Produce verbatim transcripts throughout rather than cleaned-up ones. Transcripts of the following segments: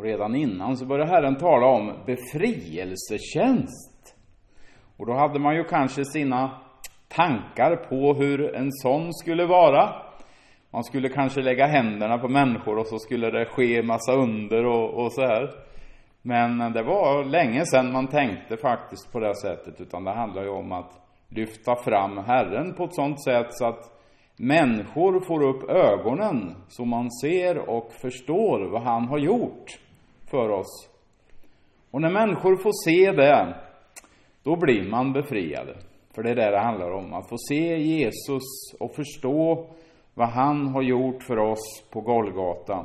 Och redan innan så började Herren tala om befrielsetjänst. Och då hade man ju kanske sina tankar på hur en sån skulle vara. Man skulle kanske lägga händerna på människor och så skulle det ske massa under och, och så här. Men det var länge sedan man tänkte faktiskt på det sättet. Utan det handlar ju om att lyfta fram Herren på ett sånt sätt så att människor får upp ögonen så man ser och förstår vad han har gjort för oss. Och när människor får se det, då blir man befriade. För det är det det handlar om. Att få se Jesus och förstå vad han har gjort för oss på Golgata.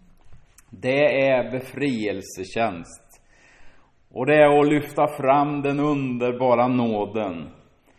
Det är befrielsetjänst. Och det är att lyfta fram den underbara nåden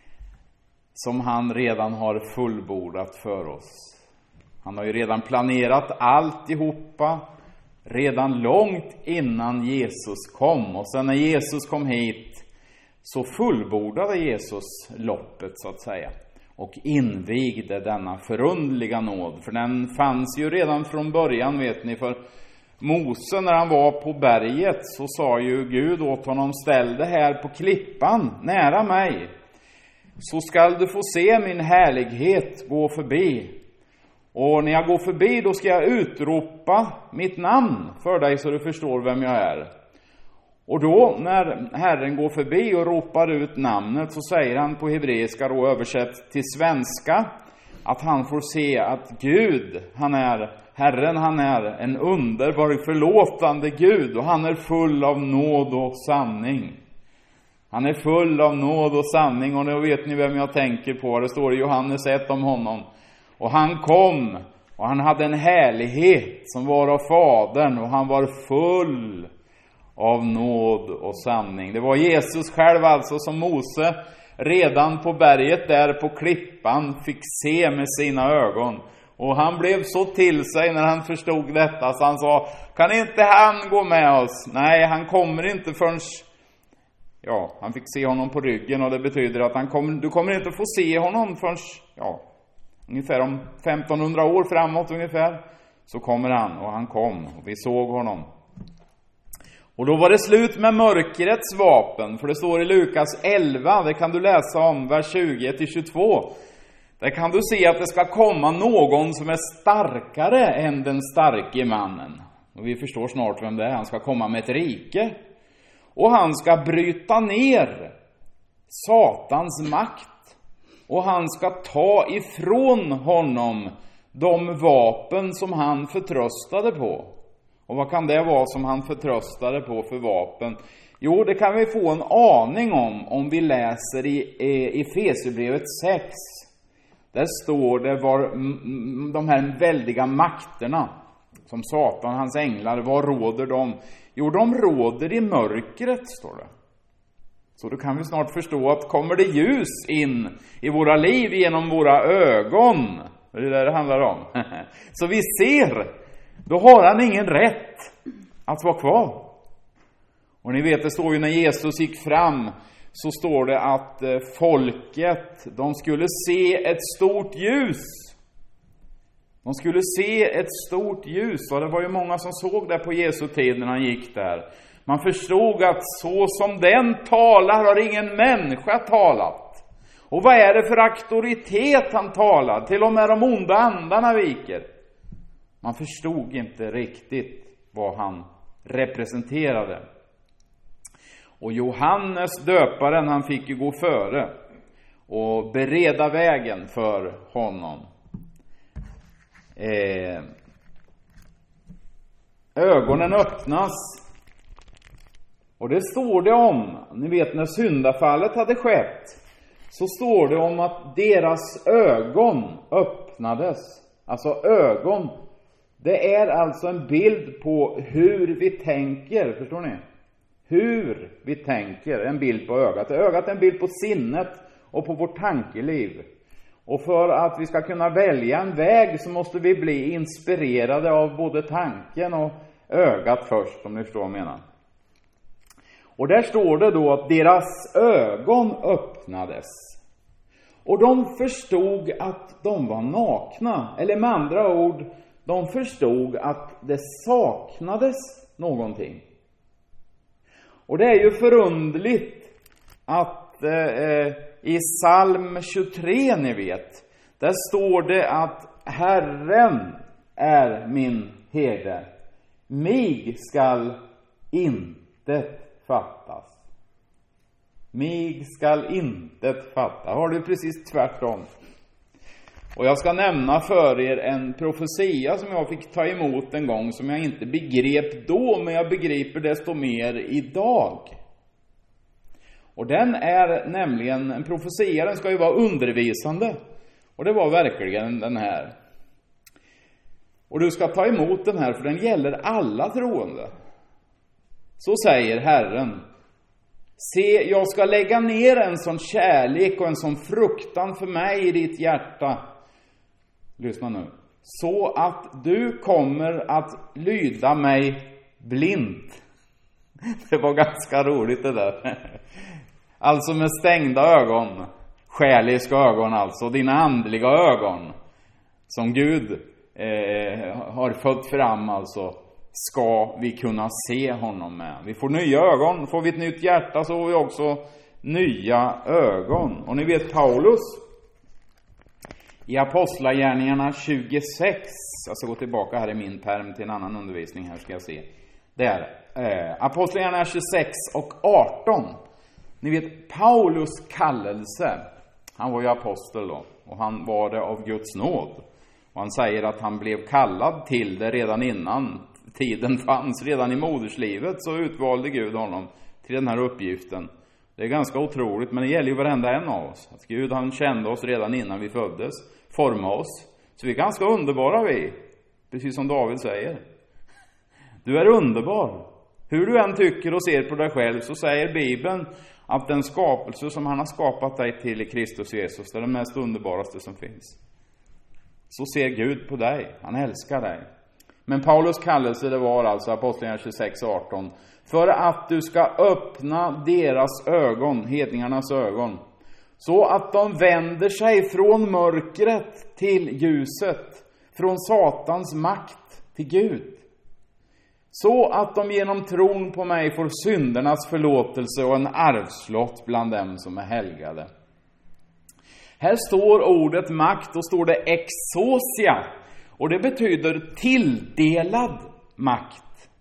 som han redan har fullbordat för oss. Han har ju redan planerat alltihopa redan långt innan Jesus kom. Och sen när Jesus kom hit så fullbordade Jesus loppet så att säga. Och invigde denna förundliga nåd. För den fanns ju redan från början, vet ni. För Mose, när han var på berget, så sa ju Gud åt honom: ställ dig här på klippan nära mig, så skall du få se min härlighet gå förbi. Och när jag går förbi, då ska jag utropa mitt namn för dig så du förstår vem jag är. Och då när Herren går förbi och ropar ut namnet, så säger han på hebreiska, då översatt till svenska, att han får se att Gud, han är Herren, han är en underbar förlåtande Gud, och han är full av nåd och sanning. Han är full av nåd och sanning, och nu vet ni vem jag tänker på. Det står i Johannes ett om honom. Och han kom, och han hade en härlighet som var av Fadern, och han var full av nåd och sanning. Det var Jesus själv alltså som Mose redan på berget där på klippan fick se med sina ögon. Och han blev så till sig när han förstod detta, så han sa: kan inte han gå med oss? Nej, han kommer inte förrän... Ja, han fick se honom på ryggen, och det betyder att han kom, du kommer inte få se honom förrän, ja, ungefär om femtonhundra år framåt ungefär, så kommer han. Och han kom, och vi såg honom. Och då var det slut med mörkrets vapen, för det står i Lukas elva, det kan du läsa om, vers tjugo till tjugotvå. Där kan du se att det ska komma någon som är starkare än den starke mannen. Och vi förstår snart vem det är. Han ska komma med ett rike. Och han ska bryta ner Satans makt. Och han ska ta ifrån honom de vapen som han förtröstade på. Och vad kan det vara som han förtröstade på för vapen? Jo, det kan vi få en aning om om vi läser i, i Efesierbrevet sex. Där står det var de här väldiga makterna som Satan, hans änglar, vad råder de? Jo, de råder i mörkret, står det. Så då kan vi snart förstå att kommer det ljus in i våra liv genom våra ögon, det är det det handlar om, så vi ser, då har han ingen rätt att vara kvar. Och ni vet, det står ju när Jesus gick fram, så står det att folket, de skulle se ett stort ljus. De skulle se ett stort ljus. Och det var ju många som såg det på Jesu tid när han gick där. Man förstod att så som den talar har ingen människa talat. Och vad är det för auktoritet han talar? Till och med de onda andarna viker. Man förstod inte riktigt vad han representerade. Och Johannes döparen, han fick ju gå före och bereda vägen för honom. Eh, ögonen öppnas. Och det står det om, ni vet när syndafallet hade skett, så står det om att deras ögon öppnades. Alltså ögon, det är alltså en bild på hur vi tänker, förstår ni? Hur vi tänker, en bild på ögat. Ögat är en bild på sinnet och på vårt tankeliv. Och för att vi ska kunna välja en väg så måste vi bli inspirerade av både tanken och ögat först, om ni förstår vad jag menar. Och där står det då att deras ögon öppnades. Och de förstod att de var nakna. Eller med andra ord, de förstod att det saknades någonting. Och det är ju förundligt att eh, i psalm tjugotre, ni vet, där står det att Herren är min herde. Mig skall intet fattas. Mig skall intet fatta. Har du precis tvärtom. Och jag ska nämna för er en profetia som jag fick ta emot en gång, som jag inte begrep då, men jag begriper desto mer idag. Och den är nämligen, en profetia, den ska ju vara undervisande. Och det var verkligen den här. Och du ska ta emot den här, för den gäller alla troende. Så säger Herren: se, jag ska lägga ner en sån kärlek och en sån fruktan för mig i ditt hjärta. Lyssna nu. Så att du kommer att lyda mig blint. Det var ganska roligt det där. Alltså med stängda ögon. Själiska ögon alltså. Dina andliga ögon. Som Gud eh, har fött fram alltså. Ska vi kunna se honom med. Vi får nya ögon. Får vi ett nytt hjärta så får vi också nya ögon. Och ni vet Paulus. I Apostlagärningarna tjugosex. Jag ska gå tillbaka här i min perm till en annan undervisning. Här ska jag se. Där. Eh, Apostlagärningarna tjugosex och arton. Ni vet Paulus kallelse. Han var ju apostel då. Och han var det av Guds nåd. Och han säger att han blev kallad till det redan innan tiden fanns. Redan i moderslivet så utvalde Gud honom till den här uppgiften. Det är ganska otroligt, men det gäller ju varenda en av oss. Att Gud, han kände oss redan innan vi föddes. Forma oss. Så vi är ganska underbara vi. Precis som David säger. Du är underbar. Hur du än tycker och ser på dig själv, så säger Bibeln att den skapelse som han har skapat dig till i Kristus Jesus, det är den mest underbaraste som finns. Så ser Gud på dig. Han älskar dig. Men Paulus kallelse, det var alltså Apostlagärningarna tjugosex och arton. För att du ska öppna deras ögon, hedningarnas ögon. Så att de vänder sig från mörkret till ljuset. Från Satans makt till Gud. Så att de genom tron på mig får syndernas förlåtelse och en arvslott bland dem som är helgade. Här står ordet makt och står det exousia. Och det betyder tilldelad makt.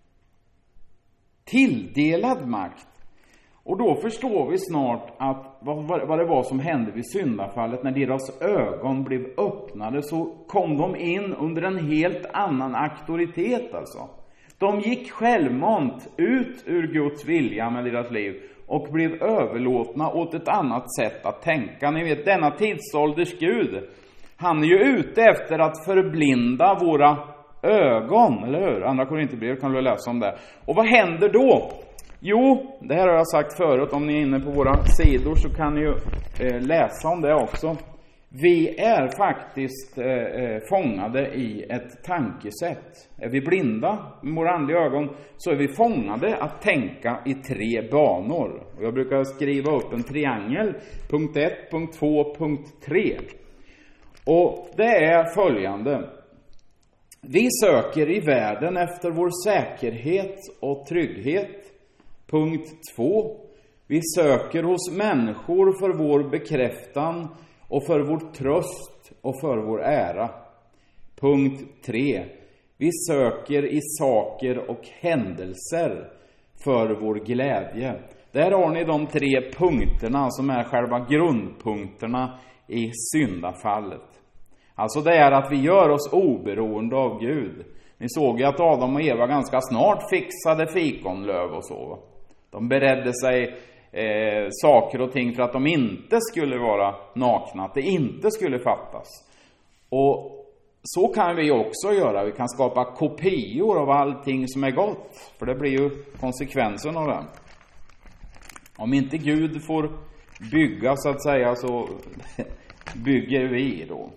Tilldelad makt. Och då förstår vi snart att vad, vad det var som hände vid syndafallet. När deras ögon blev öppnade så kom de in under en helt annan auktoritet alltså. De gick självmant ut ur Guds vilja med deras liv och blev överlåtna åt ett annat sätt att tänka. Ni vet, denna tidsålders Gud, han är ju ute efter att förblinda våra ögon, eller hur? Andra Korinthierbrev kan du läsa om det. Och vad händer då? Jo, det här har jag sagt förut. Om ni är inne på våra sidor så kan ni ju eh, läsa om det också. Vi är faktiskt eh, fångade i ett tankesätt. Är vi blinda med våra andliga ögon så är vi fångade att tänka i tre banor. Och jag brukar skriva upp en triangel. Punkt ett, punkt två, punkt tre. Och det är följande. Vi söker i världen efter vår säkerhet och trygghet. Punkt två. Vi söker hos människor för vår bekräftan och för vår tröst och för vår ära. Punkt tre. Vi söker i saker och händelser för vår glädje. Där har ni de tre punkterna som är själva grundpunkterna i syndafallet. Alltså det är att vi gör oss oberoende av Gud. Ni såg ju att Adam och Eva ganska snart fixade fikonlöv och så. De beredde sig eh, saker och ting för att de inte skulle vara nakna. Att det inte skulle fattas. Och så kan vi också göra. Vi kan skapa kopior av allting som är gott. För det blir ju konsekvensen av det. Om inte Gud får bygga så att säga så bygger vi då.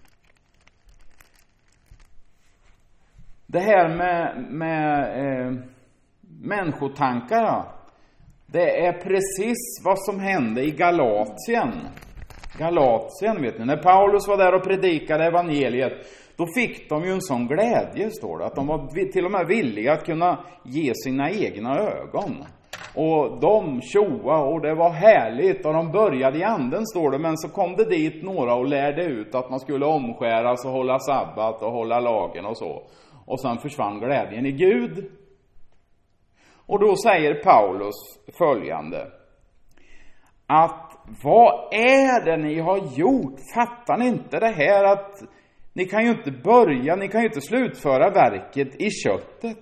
Det här med, med eh, människotankar, ja. Det är precis vad som hände i Galatien. Galatien, vet ni. När Paulus var där och predikade evangeliet Då fick de ju en sån glädje, står det. Att de var till och med villiga att kunna ge sina egna ögon. Och de tjoa och det var härligt. Och de började i anden, står det. Men så kom det dit några och lärde ut att man skulle omskäras och hålla sabbat och hålla lagen och så. Och sen försvann glädjen i Gud. Och då säger Paulus följande. Att vad är det ni har gjort? Fattar ni inte det här att ni kan ju inte börja, ni kan ju inte slutföra verket i köttet.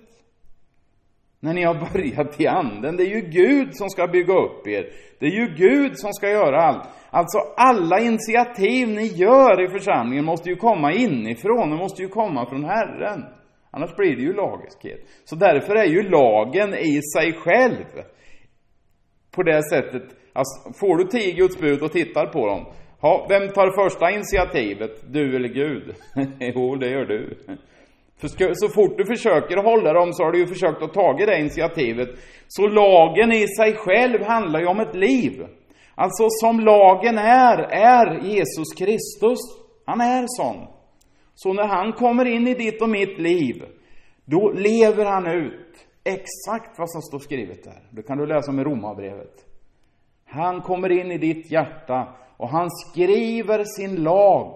När ni har börjat i anden. Det är ju Gud som ska bygga upp er. Det är ju Gud som ska göra allt. Alltså alla initiativ ni gör i församlingen måste ju komma inifrån. Det måste ju komma från Herren. Annars blir det ju lagiskhet. Så därför är ju lagen i sig själv. På det sättet. Alltså, får du tio Guds bud och tittar på dem. Ja, vem tar första initiativet? Du eller Gud? Jo, det gör du. För så fort du försöker hålla dem så har du ju försökt att ta det initiativet. Så lagen i sig själv handlar ju om ett liv. Alltså som lagen är, är Jesus Kristus. Han är sån. Så när han kommer in i ditt och mitt liv, då lever han ut exakt vad som står skrivet där. Det kan du läsa om i Romarbrevet. Han kommer in i ditt hjärta och han skriver sin lag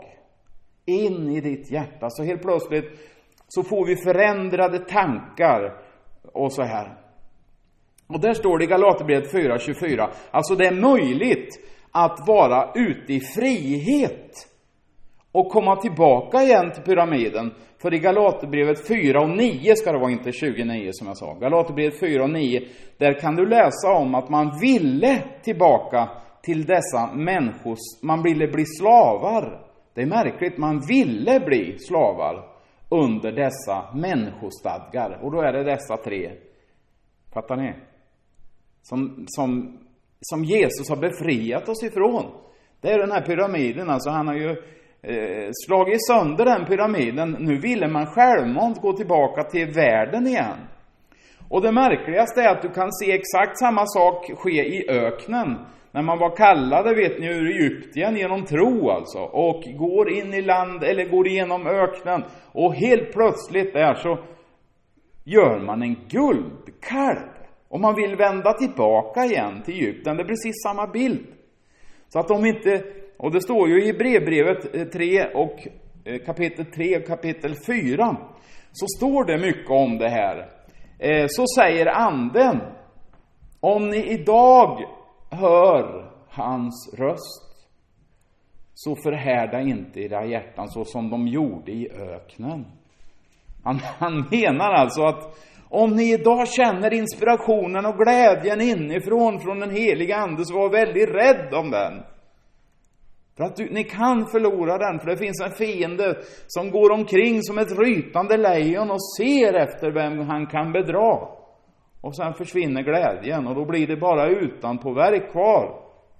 in i ditt hjärta. Så helt plötsligt så får vi förändrade tankar och så här. Och där står det i Galaterbrevet fyra tjugofyra. Alltså det är möjligt att vara ute i frihet och komma tillbaka igen till pyramiden. För i Galaterbrevet fyra och nio ska det vara, inte tjugonio som jag sa. Galaterbrevet fyra och nio, där kan du läsa om att man ville tillbaka till dessa människor. Man ville bli slavar. Det är märkligt, man ville bli slavar under dessa människostadgar. Och då är det dessa tre. Fattar ni? Som, som, som Jesus har befriat oss ifrån. Det är den här pyramiden. Alltså han har ju eh, slagit sönder den pyramiden. Nu ville man självmant gå tillbaka till världen igen. Och det märkligaste är att du kan se exakt samma sak ske i öknen. När man var kallade, vet ni, ur Egypten genom tro alltså. Och går in i land eller går igenom öknen. Och helt plötsligt där så gör man en guldkalv. Och man vill vända tillbaka igen till Egypten. Det är precis samma bild. Så att de inte, och det står ju i Hebreerbrevet tre och kapitel tre och kapitel fyra. Så står det mycket om det här. Så säger anden. Om ni idag hör hans röst, så förhärda inte era hjärtan så som de gjorde i öknen. Han, han menar alltså att om ni idag känner inspirationen och glädjen inifrån från den heliga ande, så var väldigt rädd om den. För att du, ni kan förlora den, för det finns en fiende som går omkring som ett rytande lejon och ser efter vem han kan bedra. Och sen försvinner glädjen och då blir det bara utanpåverk kvar.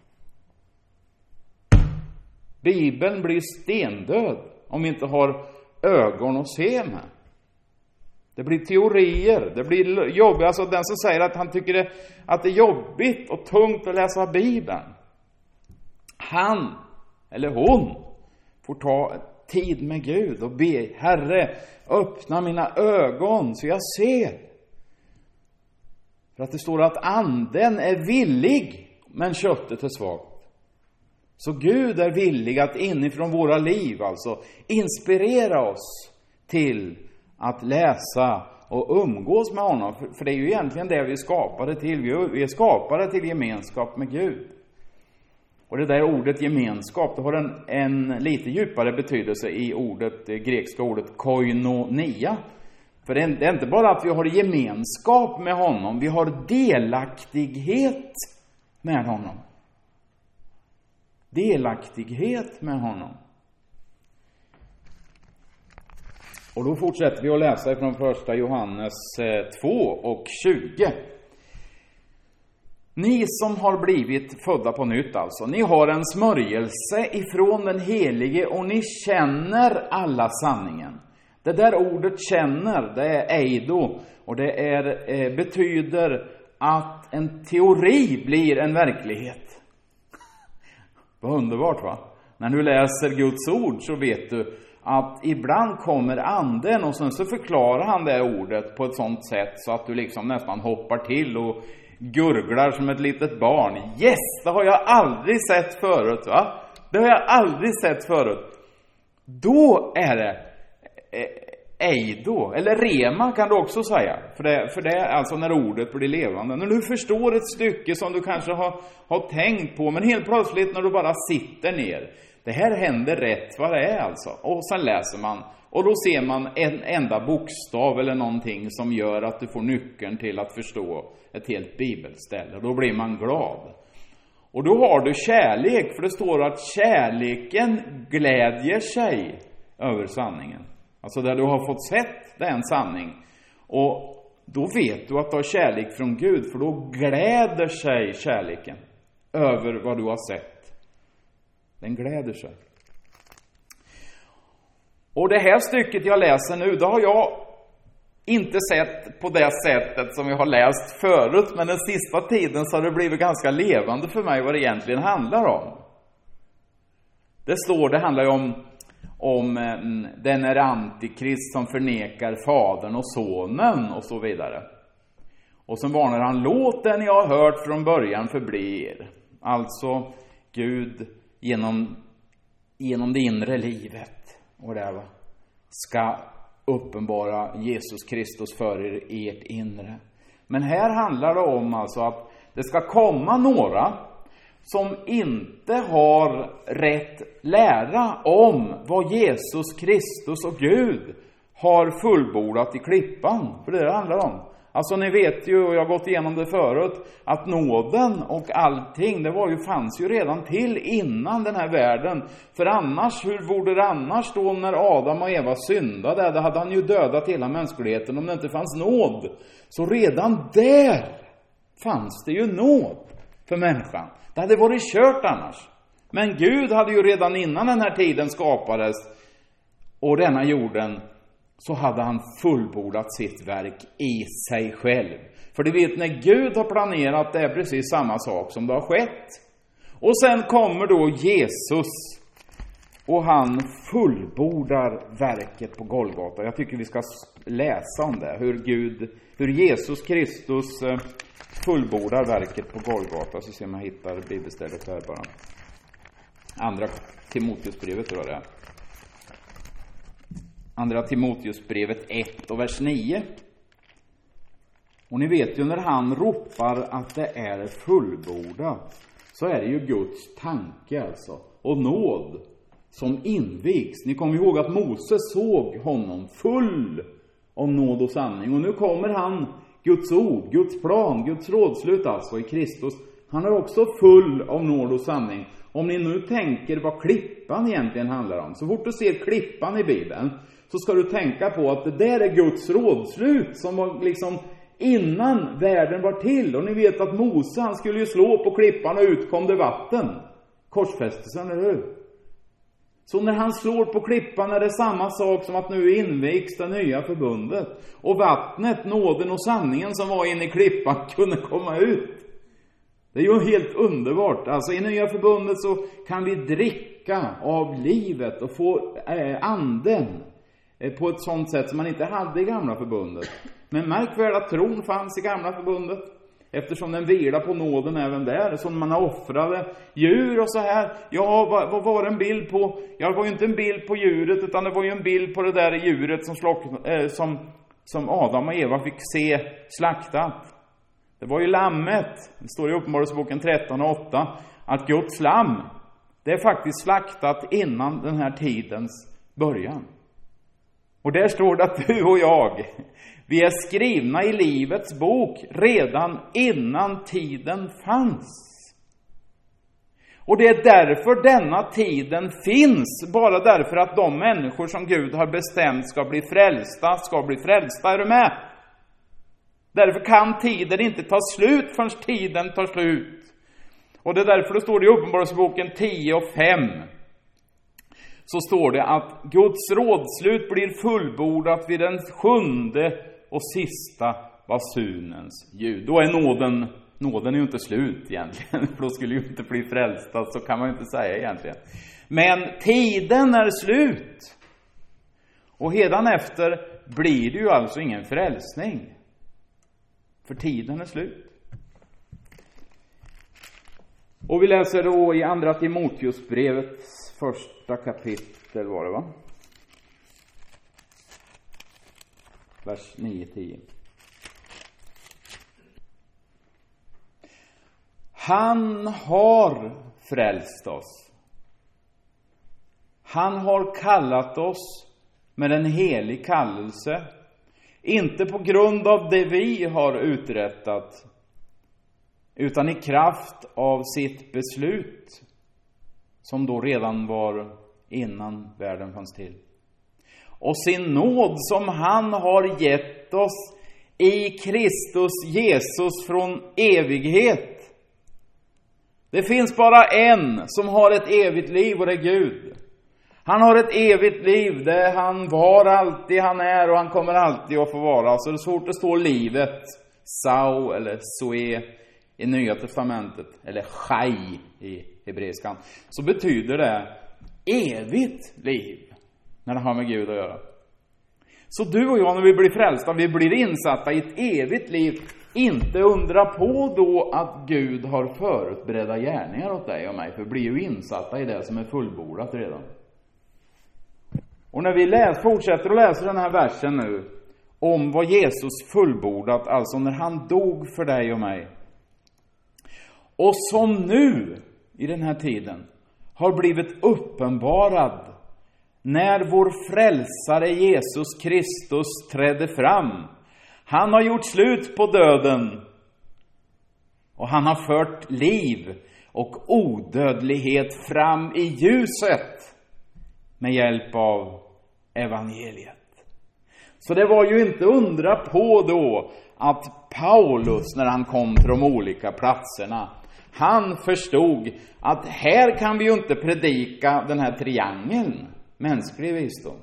Bibeln blir stendöd om vi inte har ögon att se med. Det blir teorier, det blir jobb. Alltså den som säger att han tycker det, att det är jobbigt och tungt att läsa Bibeln. Han eller hon får ta tid med Gud och be: Herre, öppna mina ögon så jag ser. För att det står att anden är villig, men köttet är svagt. Så Gud är villig att inifrån våra liv alltså inspirera oss till att läsa och umgås med honom. För det är ju egentligen det vi skapade till. Vi är skapade till gemenskap med Gud. Och det där ordet gemenskap, det har en, en lite djupare betydelse i ordet, det grekiska ordet koinonia. För det är, det är inte bara att vi har gemenskap med honom, vi har delaktighet med honom. Delaktighet med honom. Och då fortsätter vi att läsa från första Johannes två och tjugo. Ni som har blivit födda på nytt alltså, ni har en smörjelse ifrån den helige och ni känner alla sanningen. Det där ordet känner, det är eido, och det är, eh, betyder att en teori blir en verklighet. Vad underbart, va? När du läser Guds ord så vet du att ibland kommer anden och sen så förklarar han det ordet på ett sånt sätt så att du liksom nästan hoppar till och gurglar som ett litet barn. Yes, det har jag aldrig sett förut, va? Det har jag aldrig sett förut. Då är det eido, eller rema kan du också säga. För det, för det är alltså när ordet blir levande. När du förstår ett stycke som du kanske har, har tänkt på, men helt plötsligt när du bara sitter ner. Det här händer rätt vad det är alltså. Och sen läser man. Och då ser man en enda bokstav eller någonting som gör att du får nyckeln till att förstå ett helt bibelställe. Och då blir man glad. Och då har du kärlek, för det står att kärleken glädjer sig över sanningen. Alltså där du har fått sett, det är en sanning. Och då vet du att du har kärlek från Gud, för då gläder sig kärleken över vad du har sett. Den gläder sig. Och det här stycket jag läser nu, det har jag inte sett på det sättet som jag har läst förut. Men den sista tiden så har det blivit ganska levande för mig vad det egentligen handlar om. Det står, det handlar ju om, om den är antikrist som förnekar fadern och sonen och så vidare. Och så varnar han, låt den jag har hört från början förbli er. Alltså Gud genom, genom det inre livet och det va, ska uppenbara Jesus Kristus för er, ert inre. Men här handlar det om alltså att det ska komma några som inte har rätt lära om vad Jesus Kristus och Gud har fullbordat i klippan. För det är det handlar om. Alltså ni vet ju, och jag har gått igenom det förut, att nåden och allting, det var ju, fanns ju redan till innan den här världen. För annars, hur borde det annars då när Adam och Eva syndade? Det hade han ju dödat hela mänskligheten om det inte fanns nåd. Så redan där fanns det ju nåd för människan. Det hade varit kört annars. Men Gud hade ju redan innan den här tiden skapades och denna jorden, så hade han fullbordat sitt verk i sig själv. För du vet, när Gud har planerat, det är precis samma sak som det har skett. Och sen kommer då Jesus och han fullbordar verket på Golgata. Jag tycker vi ska läsa om det. Hur Gud, hur Jesus Kristus fullbordar verket på Golgata. Så ser man hittar bibelstället här bara. Andra Timoteusbrevet tror jag det är. Andra Timoteusbrevet ett och vers nio. Och ni vet ju när han ropar att det är fullbordat, så är det ju Guds tanke alltså. Och nåd som invigs. Ni kommer ihåg att Moses såg honom full av nåd och sanning. Och nu kommer han, Guds ord, Guds plan, Guds rådslut alltså i Kristus. Han är också full av nåd och sanning. Om ni nu tänker vad klippan egentligen handlar om. Så fort du ser klippan i Bibeln, så ska du tänka på att det där är Guds rådslut som var liksom innan världen var till. Och ni vet att Mose, han skulle ju slå på klippan och utkom det vatten. Korsfästelsen, eller hur? Så när han slår på klippan är det samma sak som att nu invigs det nya förbundet. Och vattnet, nåden och sanningen som var inne i klippan kunde komma ut. Det är ju helt underbart. Alltså i nya förbundet så kan vi dricka av livet och få eh, anden eh, på ett sånt sätt som man inte hade i gamla förbundet. Men märk väl att tron fanns i gamla förbundet. Eftersom den vilar på nåden även där. Som man offrade djur och så här. Ja, vad, vad var det en bild på? Ja, det var ju inte en bild på djuret, utan det var ju en bild på det där djuret som, slock, eh, som, som Adam och Eva fick se slaktat. Det var ju lammet. Det står i Uppenbarelseboken tretton och åtta. Att Guds lamm, det är faktiskt slaktat innan den här tidens början. Och där står det att du och jag, vi är skrivna i livets bok redan innan tiden fanns. Och det är därför denna tiden finns. Bara därför att de människor som Gud har bestämt ska bli frälsta, ska bli frälsta. Är du med? Därför kan tiden inte ta slut förrän tiden tar slut. Och det är därför det står i Uppenbarelseboken tio och fem. Så står det att Guds rådslut blir fullbordat vid den sjunde och sista basunens ljud. Då är nåden, nåden är ju inte slut egentligen. För då skulle ju inte bli frälsta, så kan man ju inte säga egentligen. Men tiden är slut. Och hädanefter blir det ju alltså ingen frälsning. För tiden är slut. Och vi läser då i andra Timoteusbrevets första kapitel var det va? Vers nio till tio. Han har frälst oss. Han har kallat oss med en helig kallelse. Inte på grund av det vi har uträttat, utan i kraft av sitt beslut, som då redan var innan världen fanns till. Och sin nåd som han har gett oss i Kristus Jesus från evighet. Det finns bara en som har ett evigt liv, och det är Gud. Han har ett evigt liv där han var alltid, han är och han kommer alltid att få vara. Så det är svårt att stå livet, sau eller zoe i Nya Testamentet, eller chai i hebreiskan, så betyder det evigt liv när det har med Gud att göra. Så du och jag, när vi blir frälsta, vi blir insatta i ett evigt liv. Inte undra på då att Gud har förutberedda gärningar åt dig och mig, för vi blir ju insatta i det som är fullbordat redan. Och när vi läs, fortsätter att läsa den här versen nu om vad Jesus fullbordat, alltså när han dog för dig och mig, och som nu i den här tiden har blivit uppenbarad när vår frälsare Jesus Kristus trädde fram. Han har gjort slut på döden och han har fört liv och odödlighet fram i ljuset med hjälp av evangeliet. Så det var ju inte undra på då att Paulus, när han kom till de olika platserna, han förstod att här kan vi ju inte predika den här triangeln, mänsklig visdom.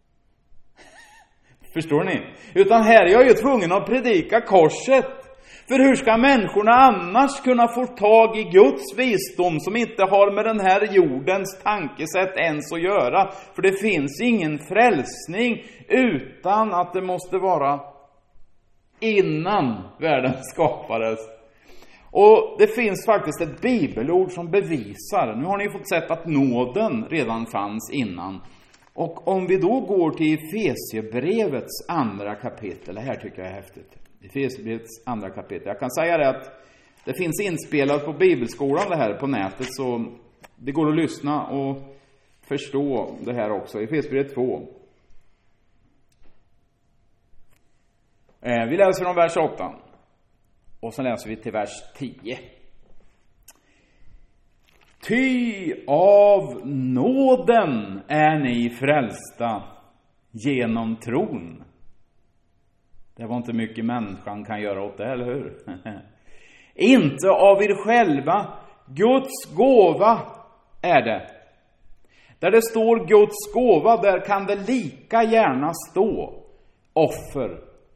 Förstår ni? Utan här är jag ju tvungen att predika korset. För hur ska människorna annars kunna få tag i Guds visdom som inte har med den här jordens tankesätt ens att göra? För det finns ingen frälsning utan att det måste vara innan världen skapades. Och det finns faktiskt ett bibelord som bevisar. Nu har ni fått sett att nåden redan fanns innan. Och om vi då går till Efesierbrevets andra kapitel. Det här tycker jag är häftigt. Efesierbrevets andra kapitel. Jag kan säga det att det finns inspelat på bibelskolan det här på nätet. Så det går att lyssna och förstå det här också. Efesierbrevet två. Vi läser från vers åtta. Och så läser vi till vers tio. Ty av nåden är ni frälsta genom tron. Det var inte mycket människan kan göra åt det, eller hur? Inte av er själva. Guds gåva är det. Där det står Guds gåva, där kan det lika gärna stå offer.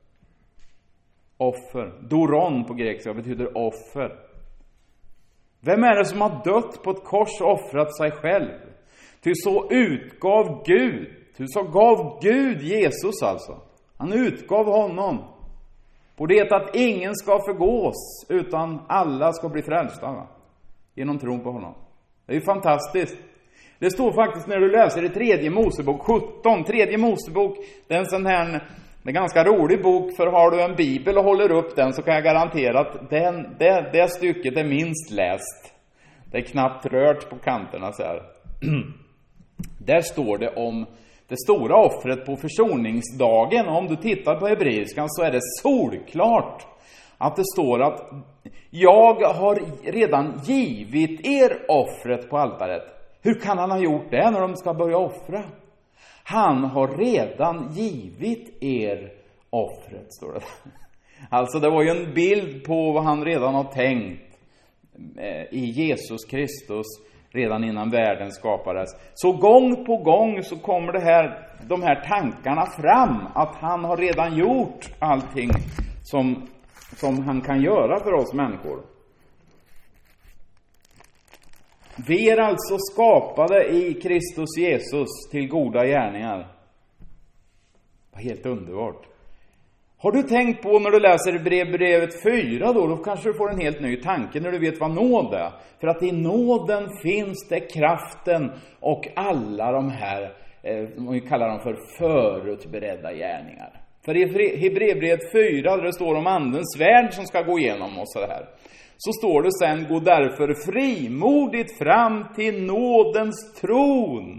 Offer. Doron på grekiska betyder offer. Vem är det som har dött på ett kors och offrat sig själv? Ty så utgav Gud. Ty så gav Gud Jesus alltså. Han utgav honom. På det att ingen ska förgås utan alla ska bli frälsta, va? Genom tron på honom. Det är ju fantastiskt. Det står faktiskt när du läser i tredje Mosebok sjutton. Tredje Mosebok, det är en sån här... Det är en ganska rolig bok, för har du en bibel och håller upp den så kan jag garantera att den, det, det stycket är minst läst. Det är knappt rört på kanterna så här. Där står det om det stora offret på försoningsdagen. Om du tittar på hebreiskan så är det solklart att det står att jag har redan givit er offret på altaret. Hur kan han ha gjort det när de ska börja offra? Han har redan givit er offret, står det. Alltså det var ju en bild på vad han redan har tänkt i Jesus Kristus redan innan världen skapades. Så gång på gång så kommer det här, de här tankarna fram att han har redan gjort allting som, som han kan göra för oss människor. Vi är alltså skapade i Kristus Jesus till goda gärningar. Vad helt underbart. Har du tänkt på när du läser Hebreerbrevet fyra då, då kanske du får en helt ny tanke när du vet vad nåd är. För att i nåden finns det kraften och alla de här, eh, vi kallar dem för förutberedda gärningar. För i Hebreerbrevet fyra, där det står om andens värld som ska gå igenom oss så här, så står det sen: gå därför frimodigt fram till nådens tron.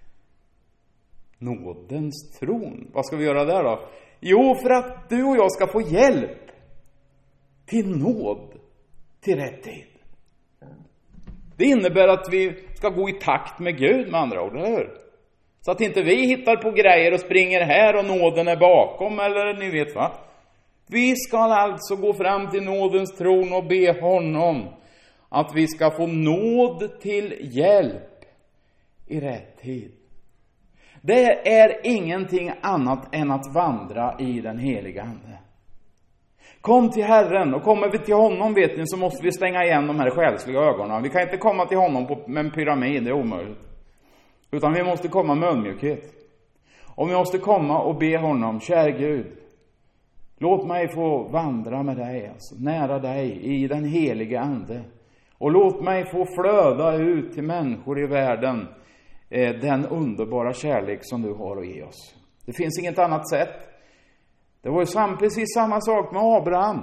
Nådens tron. Vad ska vi göra där då? Jo, för att du och jag ska få hjälp till nåd till rätt tid. Det innebär att vi ska gå i takt med Gud, med andra ord, eller hur? Så att inte vi hittar på grejer och springer här och nåden är bakom, eller ni vet va? Vi ska alltså gå fram till nådens tron och be honom att vi ska få nåd till hjälp i rätt tid. Det är ingenting annat än att vandra i den heliga ande. Kom till Herren, och kommer vi till honom, vet ni, så måste vi stänga igen de här själsliga ögonen. Vi kan inte komma till honom på, med en pyramid, det är omöjligt. Utan vi måste komma med ödmjukhet. Och vi måste komma och be honom: kär Gud, låt mig få vandra med dig, alltså, nära dig i den heliga ande. Och låt mig få flöda ut till människor i världen eh, den underbara kärlek som du har att ge oss. Det finns inget annat sätt. Det var ju sam, precis samma sak med Abraham.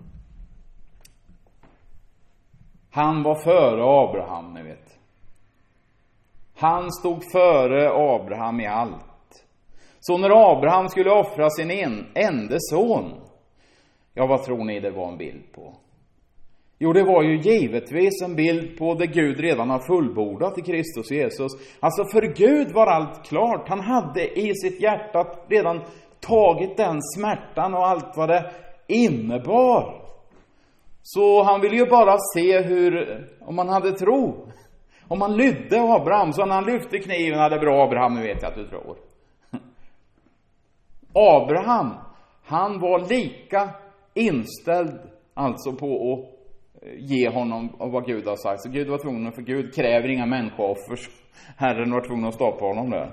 Han var före Abraham, ni vet. Han stod före Abraham i allt. Så när Abraham skulle offra sin en, enda son, ja, vad tror ni det var en bild på? Jo, det var ju givetvis en bild på det Gud redan har fullbordat i Kristus Jesus. Alltså för Gud var allt klart. Han hade i sitt hjärta redan tagit den smärtan och allt vad det innebar. Så han ville ju bara se hur, om man hade tro. Om man lydde Abraham, så när han lyfte kniven hade bra Abraham, nu vet jag att du tror. Abraham, han var lika inställd alltså på att ge honom vad Gud har sagt. Så Gud var tvungen, för Gud kräver inga människooffer. Herren var tvungen att stoppa honom där.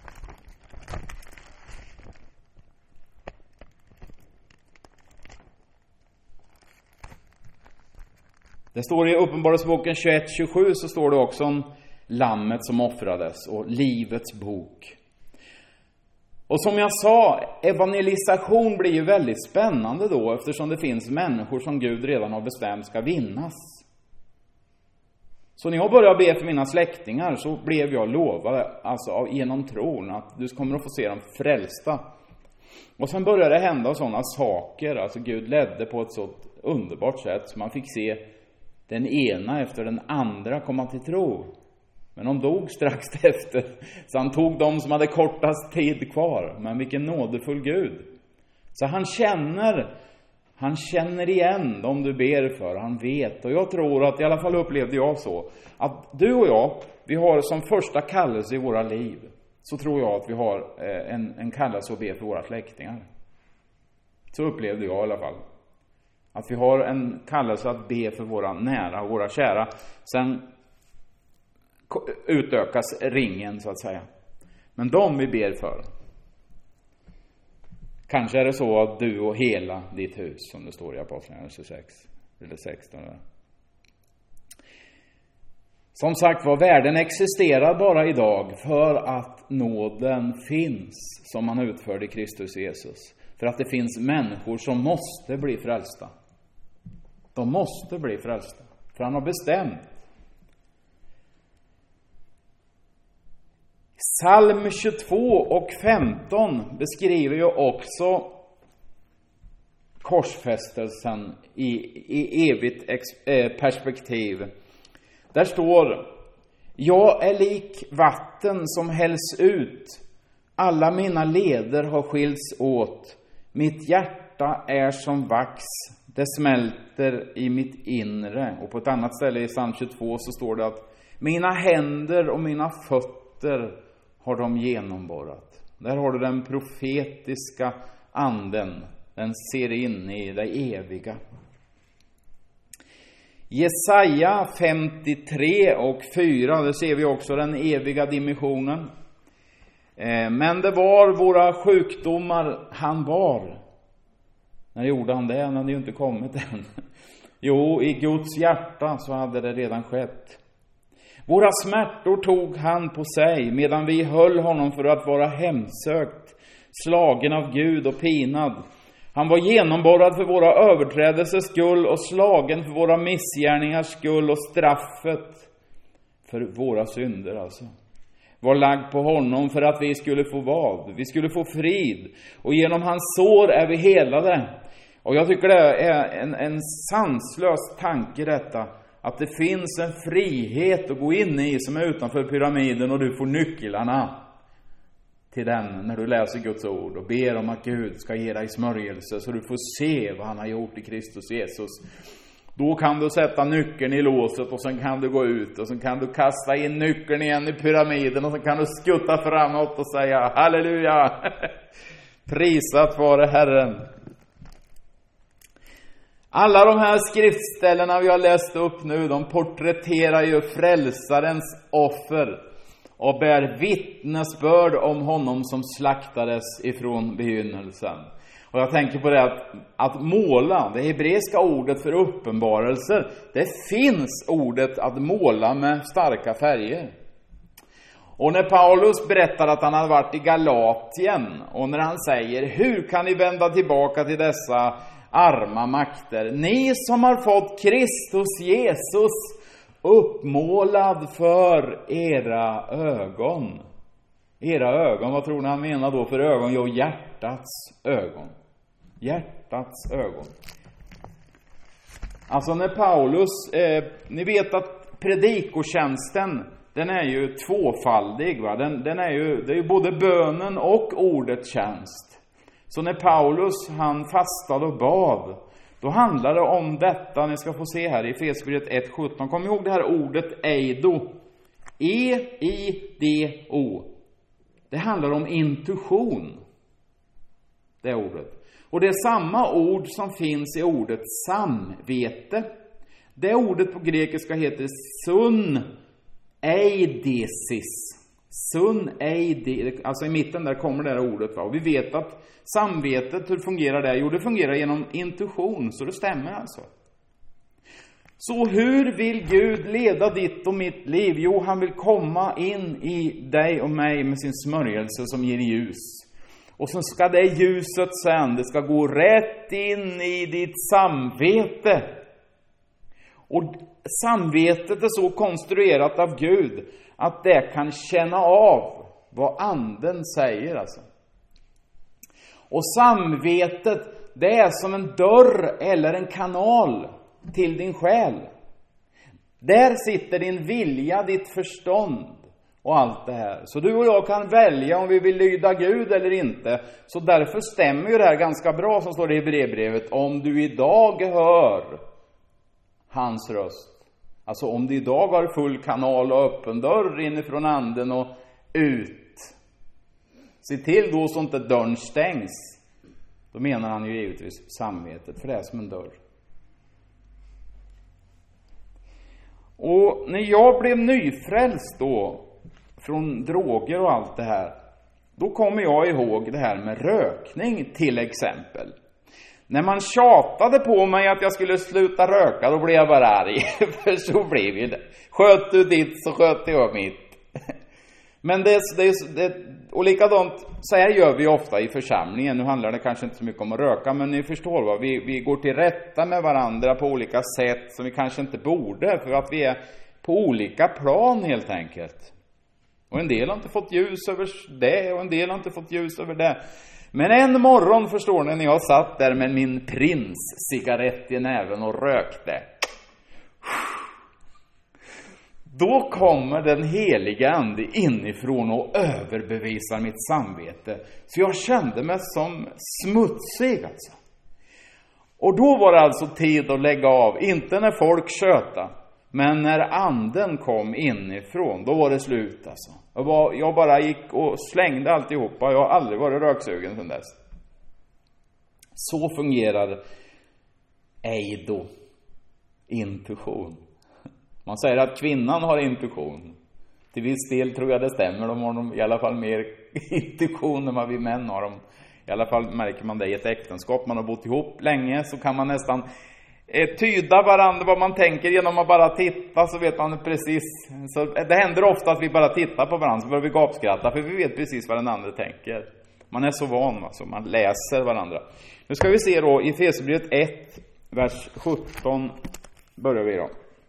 Det står i Uppenbarelseboken tjugoett tjugosju, så står det också om lammet som offrades och livets bok. Och som jag sa, evangelisation blir ju väldigt spännande då, eftersom det finns människor som Gud redan har bestämt ska vinnas. Så när jag började be för mina släktingar, så blev jag lovad, alltså genom tron, att du kommer att få se dem frälsta. Och sen började det hända sådana saker, alltså Gud ledde på ett så underbart sätt, så man fick se den ena efter den andra komma till tro. Men de dog strax efter. Så han tog de som hade kortast tid kvar. Men vilken nådefull Gud. Så han känner, han känner igen dem du ber för. Han vet. Och jag tror att, i alla fall upplevde jag så, att du och jag, vi har som första kallelse i våra liv, så tror jag att vi har en, en kallelse att be för våra släktingar. Så upplevde jag i alla fall. Att vi har en kallelse att be för våra nära och våra kära. Sen utökas ringen så att säga. Men de vi ber för. Kanske är det så att du och hela ditt hus, som det står i Apostlagärningarna sex eller sexton. Som sagt var, världen existerar bara idag för att nåden finns som man utförde i Kristus Jesus. För att det finns människor som måste bli frälsta. De måste bli frälsta. För han har bestämt. Psalm tjugotvå och femton beskriver ju också korsfästelsen i, i evigt ex, eh, perspektiv. Där står: jag är lik vatten som hälls ut. Alla mina leder har skilts åt. Mitt hjärta är som vax. Det smälter i mitt inre. Och på ett annat ställe i Psalm tjugotvå så står det att mina händer och mina fötter har de genomborrat. Där har du den profetiska anden. Den ser in i det eviga. Jesaja femtiotre och fyra, där ser vi också den eviga dimensionen. Men det var våra sjukdomar han bar. När gjorde han det? Han hade ju inte kommit än. Jo, i Guds hjärta så hade det redan skett. Våra smärtor tog han på sig, medan vi höll honom för att vara hemsökt, slagen av Gud och pinad. Han var genomborrad för våra överträdelsers skull och slagen för våra missgärningars skull, och straffet för våra synder alltså var lagd på honom för att vi skulle få vad? Vi skulle få frid. Och genom hans sår är vi helade. Och jag tycker det är en, en sanslös tanke detta. Att det finns en frihet att gå in i som är utanför pyramiden, och du får nycklarna till den när du läser Guds ord och ber om att Gud ska ge dig smörjelse så du får se vad han har gjort i Kristus Jesus. Då kan du sätta nyckeln i låset och sen kan du gå ut och sen kan du kasta in nyckeln igen i pyramiden och sen kan du skutta framåt och säga halleluja, prisat vare Herren. Alla de här skriftställena vi har läst upp nu, de porträtterar ju frälsarens offer och bär vittnesbörd om honom som slaktades ifrån begynnelsen. Och jag tänker på det att, att måla, det hebreiska ordet för uppenbarelser, det finns ordet att måla med starka färger. Och när Paulus berättar att han hade varit i Galatien, och när han säger, hur kan ni vända tillbaka till dessa arma makter? Ni som har fått Kristus Jesus uppmålad för era ögon. Era ögon, vad tror ni han menar då för ögon? Jo, hjärtats ögon. Hjärtats ögon. Alltså när Paulus, eh, ni vet att predikotjänsten, den är ju tvåfaldig, va? Den, den är ju, det är ju både bönen och ordets tjänst. Så när Paulus, han fastade och bad, då handlar det om detta. Ni ska få se här i Efesierbrevet ett sjutton. Kom ihåg det här ordet eido. E I D O. Det handlar om intuition. Det ordet. Och det är samma ord som finns i ordet samvete. Det ordet på grekiska heter sun eidesis. Sun eidesis. Alltså i mitten där kommer det här ordet. Va? Och vi vet att samvetet, hur fungerar det? Jo, det fungerar genom intuition. Så det stämmer alltså. Så hur vill Gud leda ditt och mitt liv? Jo, han vill komma in i dig och mig med sin smörjelse som ger ljus. Och så ska det ljuset sen, det ska gå rätt in i ditt samvete. Och samvetet är så konstruerat av Gud att det kan känna av vad anden säger alltså. Och samvetet, det är som en dörr eller en kanal till din själ. Där sitter din vilja, ditt förstånd och allt det här. Så du och jag kan välja om vi vill lyda Gud eller inte. Så därför stämmer ju det här ganska bra som står det i Hebreerbrevet. Om du idag hör hans röst. Alltså om du idag har full kanal och öppen dörr inifrån anden och ut. Se till då så inte dörren stängs. Då menar han ju givetvis samvetet, för det är som en dörr. Och när jag blev nyfrälst då, från droger och allt det här, då kommer jag ihåg det här med rökning till exempel. När man tjatade på mig att jag skulle sluta röka, då blev jag bara arg. För så blev ju det. Sköt du ditt så sköt jag mitt. Men det, det, det, och likadant, så här gör vi ofta i församlingen. Nu handlar det kanske inte så mycket om att röka, men ni förstår vad. Vi, vi går till rätta med varandra på olika sätt som vi kanske inte borde. För att vi är på olika plan helt enkelt. Och en del har inte fått ljus över det och en del har inte fått ljus över det. Men en morgon, förstår ni, när jag satt där med min prins-cigarett i näven och rökte. Då kommer den heliga ande inifrån och överbevisar mitt samvete. Så jag kände mig som smutsig alltså. Och då var det alltså tid att lägga av. Inte när folk tjöta, men när anden kom inifrån, då var det slut alltså. Jag, var, jag bara gick och slängde alltihopa. Jag har aldrig varit röksugen sedan dess. Så fungerar eido, intuition. Man säger att kvinnan har intuition. till viss del tror jag det stämmer. De har de i alla fall mer intuition än vad vi män har. De, I alla fall märker man det i ett äktenskap. Man har bott ihop länge, så kan man nästan eh, tyda varandra vad man tänker genom att bara titta, så vet man precis. Så det händer ofta att vi bara tittar på varandra, så börjar vi gapskratta, för vi vet precis vad den andra tänker. Man är så van, alltså. Man läser varandra. Nu ska vi se då i Efesierbrevet ett, vers sjutton börjar vi då.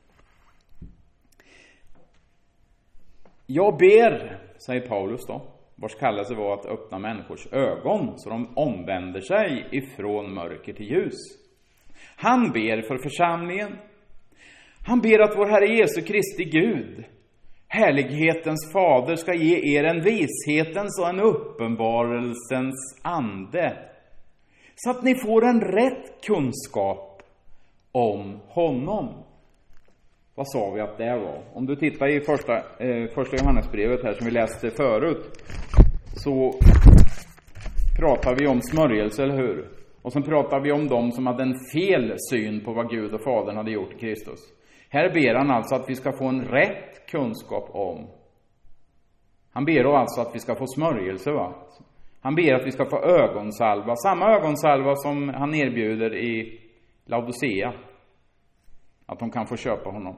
Jag ber, säger Paulus då, vars kallelse var att öppna människors ögon så de omvänder sig ifrån mörker till ljus. Han ber för församlingen. Han ber att vår Herre Jesu Kristi Gud, härlighetens fader, ska ge er en vishetens och en uppenbarelsens ande, så att ni får en rätt kunskap om honom. Vad sa vi att det var? Om du tittar i första, eh, första Johannesbrevet här som vi läste förut, så pratar vi om smörjelse, eller hur? Och sen pratar vi om dem som hade en fel syn på vad Gud och Fadern hade gjort i Kristus. Här ber han alltså att vi ska få en rätt kunskap om. Han ber då alltså att vi ska få smörjelse, va? Han ber att vi ska få ögonsalva. Samma ögonsalva som han erbjuder i Laodicea. Att de kan få köpa honom.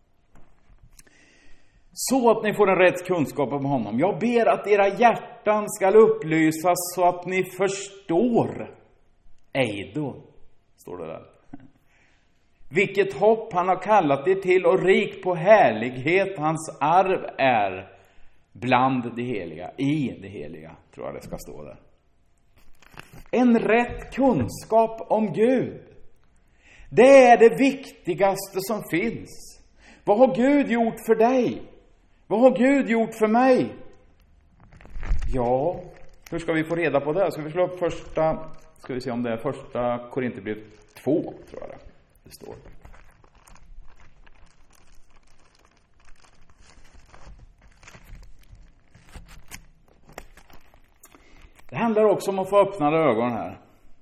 Så att ni får en rätt kunskap om honom. Jag ber att era hjärtan ska upplysas så att ni förstår. Eido, står det där. Vilket hopp han har kallat er till, och rik på härlighet hans arv är bland de heliga. I det heliga, tror jag det ska stå där. En rätt kunskap om Gud. Det är det viktigaste som finns. Vad har Gud gjort för dig? Vad har Gud gjort för mig? Ja, hur ska vi få reda på det? Ska vi slå upp första, ska vi se om det är första Korinthierbrevet två, tror jag det, det står. Det handlar också om att få öppnade ögon här.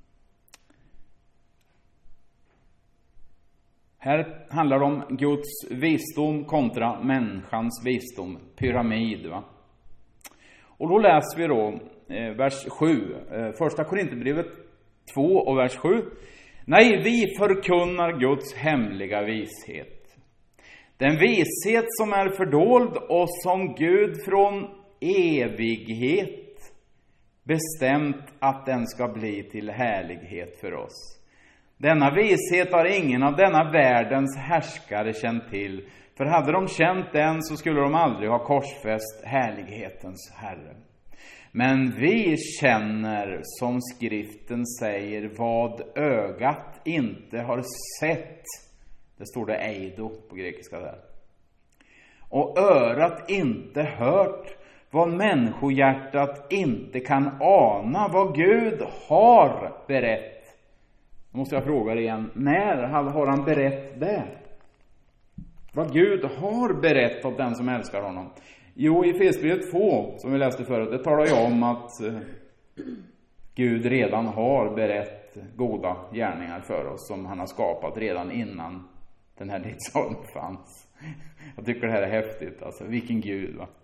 Här handlar det om Guds visdom kontra människans visdom. Pyramid, va? Och då läser vi då eh, vers sju. Eh, första Korinthierbrevet två och vers sju. Nej, vi förkunnar Guds hemliga vishet. Den vishet som är fördold och som Gud från evighet bestämt att den ska bli till härlighet för oss. Denna vishet har ingen av denna världens härskare känt till. För hade de känt den så skulle de aldrig ha korsfäst härlighetens Herre. Men vi känner, som skriften säger, vad ögat inte har sett. Det står det eido på grekiska där. Och örat inte hört, vad människohjärtat inte kan ana, vad Gud har berett. Då måste jag fråga dig igen, när har han berett det? Vad Gud har berett åt den som älskar honom. Jo, i Efesierbrevet två, som vi läste förut, det talar ju om att eh, Gud redan har berett goda gärningar för oss, som han har skapat redan innan den här tidsåldern fanns. Jag tycker det här är häftigt, alltså vilken Gud, va?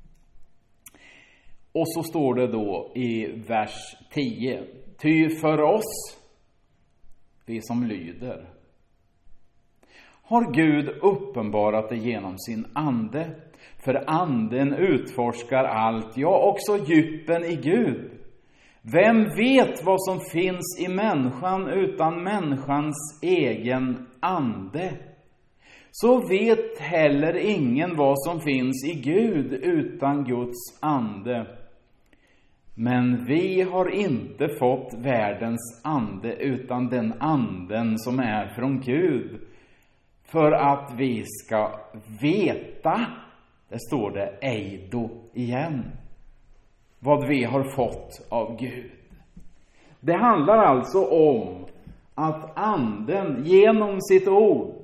Och så står det då i vers tio. Ty för oss, vi som lyder, har Gud uppenbarat det genom sin ande. För anden utforskar allt, ja också djupen i Gud. Vem vet vad som finns i människan utan människans egen ande? Så vet heller ingen vad som finns i Gud utan Guds ande. Men vi har inte fått världens ande utan den anden som är från Gud. För att vi ska veta, det står det eido igen, vad vi har fått av Gud. Det handlar alltså om att anden genom sitt ord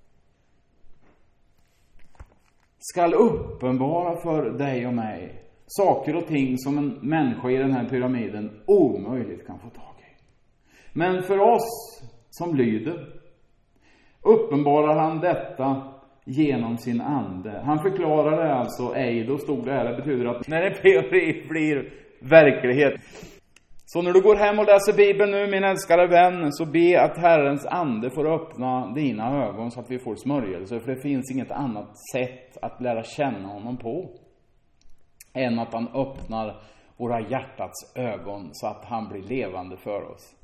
ska uppenbara för dig och mig saker och ting som en människa i den här pyramiden omöjligt kan få tag i. Men för oss som lyder uppenbarar han detta genom sin ande. Han förklarade alltså ej, då stod det här, det betyder att när det blir, blir verklighet. Så när du går hem och läser Bibeln nu, min älskade vän, så be att Herrens ande får öppna dina ögon så att vi får smörjelse. För det finns inget annat sätt att lära känna honom på än att han öppnar våra hjärtats ögon så att han blir levande för oss.